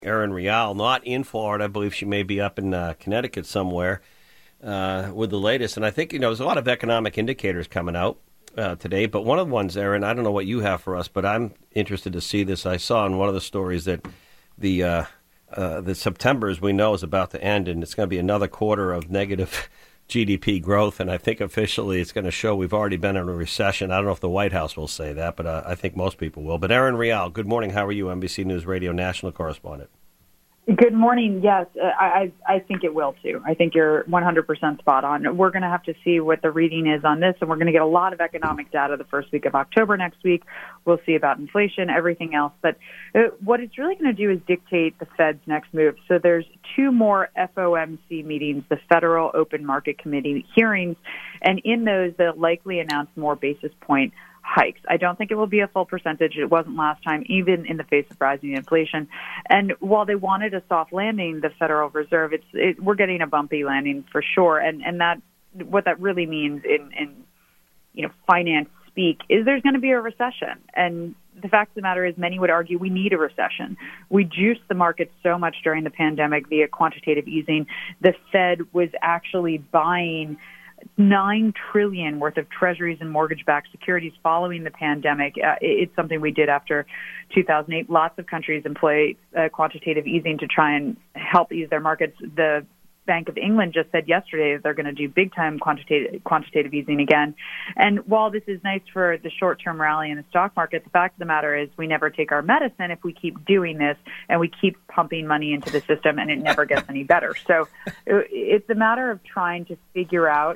Erin Real, not in Florida. I believe she may be up in Connecticut somewhere with the latest. And I think, there's a lot of economic indicators coming out today. But one of the ones, Erin, I don't know what you have for us, but I'm interested to see this. I saw in one of the stories that the September, as we know, is about to end, and it's going to be another quarter of negative GDP growth. And I think officially it's going to show we've already been in a recession. I don't know if the White House will say that, but I think most people will. But Erin Real, good morning. How are you, NBC News Radio national correspondent? Good morning. Yes, I think it will, too. I think you're 100% spot on. We're going to have to see what the reading is on this, and we're going to get a lot of economic data the first week of October next week. We'll see about inflation, everything else. But what it's really going to do is dictate the Fed's next move. So there's two more FOMC meetings, the Federal Open Market Committee hearings, and in those, they'll likely announce more basis point hikes. I don't think it will be a full percentage. It wasn't last time, even in the face of rising inflation. And while they wanted a soft landing, the Federal Reserve, we're getting a bumpy landing for sure. And that what that really means in finance speak is there's going to be a recession. And the fact of the matter is, many would argue we need a recession. We juiced the market so much during the pandemic via quantitative easing. The Fed was actually buying $9 trillion worth of treasuries and mortgage-backed securities following the pandemic. It's something we did after 2008. Lots of countries employ quantitative easing to try and help ease their markets. The Bank of England just said yesterday that they're going to do big-time quantitative easing again. And while this is nice for the short-term rally in the stock market, the fact of the matter is we never take our medicine if we keep doing this and we keep pumping money into the system and it never gets any better. So it's a matter of trying to figure out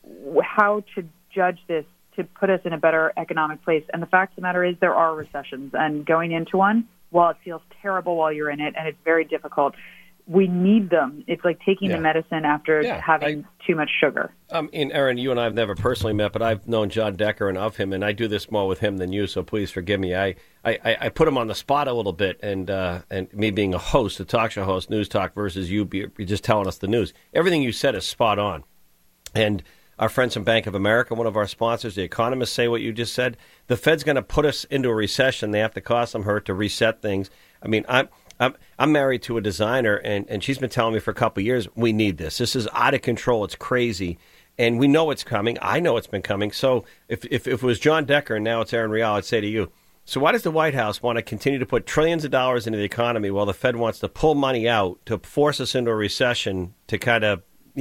how to judge this to put us in a better economic place. And the fact of the matter is there are recessions. And going into one, while it feels terrible while you're in it and it's very difficult, we need them. It's like taking the medicine after having too much sugar. And Erin, you and I have never personally met, but I've known John Decker and of him, and I do this more with him than you, so please forgive me. I put him on the spot a little bit, and me being a host, a talk show host, News Talk versus you just telling us the news. Everything you said is spot on. And our friends from Bank of America, one of our sponsors, the economists say what you just said. The Fed's going to put us into a recession. They have to cost them her to reset things. I mean, I'm married to a designer, and she's been telling me for a couple of years, we need this. This is out of control. It's crazy. And we know it's coming. I know it's been coming. So if it was John Decker and now it's Erin Real, I'd say to you, so why does the White House want to continue to put trillions of dollars into the economy while the Fed wants to pull money out to force us into a recession to kind of,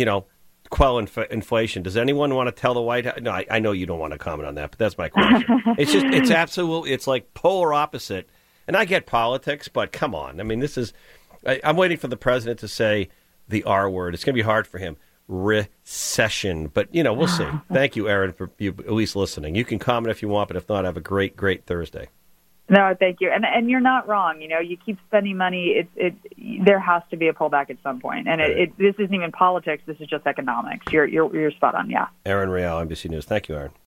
quell inflation? Does anyone want to tell the White House? No, I know you don't want to comment on that, but that's my question. It's like polar opposite. And I get politics, but come on. I mean, I'm waiting for the president to say the R word. It's going to be hard for him. Recession. But, we'll see. Thank you, Erin, for you at least listening. You can comment if you want, but if not, have a great, great Thursday. No, thank you. And you're not wrong. You keep spending money. There has to be a pullback at some point. And this isn't even politics. This is just economics. You're spot on. Yeah. Erin Real, NBC News. Thank you, Erin.